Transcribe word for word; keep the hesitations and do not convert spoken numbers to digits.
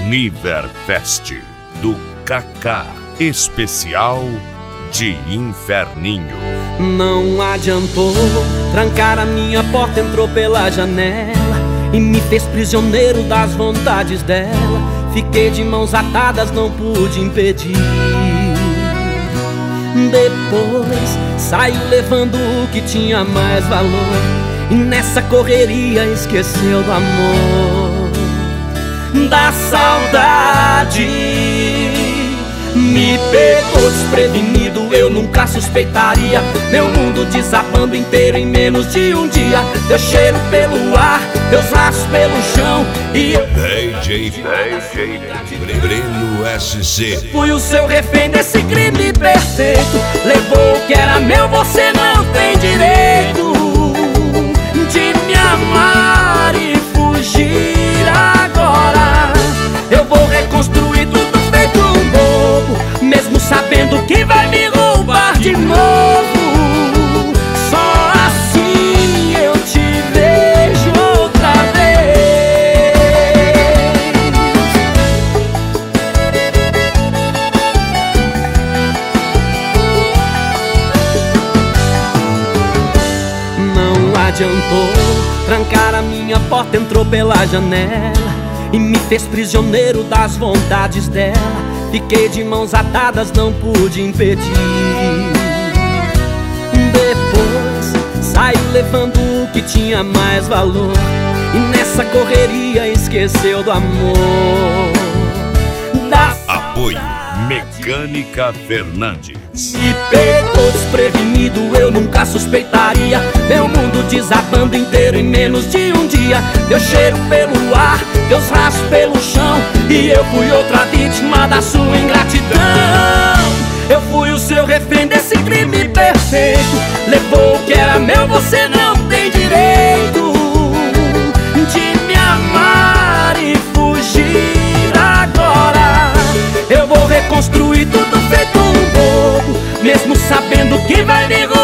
Niverfest do Kaká, especial de Inferninho. Não adiantou, trancar a minha porta, entrou pela janela e me fez prisioneiro das vontades dela. Fiquei de mãos atadas, não pude impedir. Depois saiu levando o que tinha mais valor, e nessa correria esqueceu do amor, da saudade. Me pegou desprevenido, eu nunca suspeitaria. Meu mundo desabando inteiro em menos de um dia. Teu cheiro pelo ar, teus laços pelo chão, e eu D J, D J Breno S C. fui o seu refém desse crime perfeito. Levou o que era meu, você não tem direito de me amar e fugir agora. Eu vou reconstruir tudo feito um bobo, mesmo sabendo que vai me roubar de novo. Só assim eu te vejo outra vez. Não adiantou, trancar a minha porta, entrou pela janela e me fez prisioneiro das vontades dela. Fiquei de mãos atadas, não pude impedir. Depois saiu levando o que tinha mais valor, e nessa correria esqueceu do amor, da Apoio Mecânica Fernandes. me pegou desprevenido, eu nunca suspeitaria. Meu mundo desabando inteiro em menos de um dia. Teu cheiro pelo ar, teus rastros pelo chão, e eu fui outra vítima da sua ingratidão. Eu fui o seu refém desse crime perfeito. Levou o que era meu, você não tem direito de me amar e fugir agora. Eu vou reconstruir tudo feito um bobo, mesmo sabendo que vai me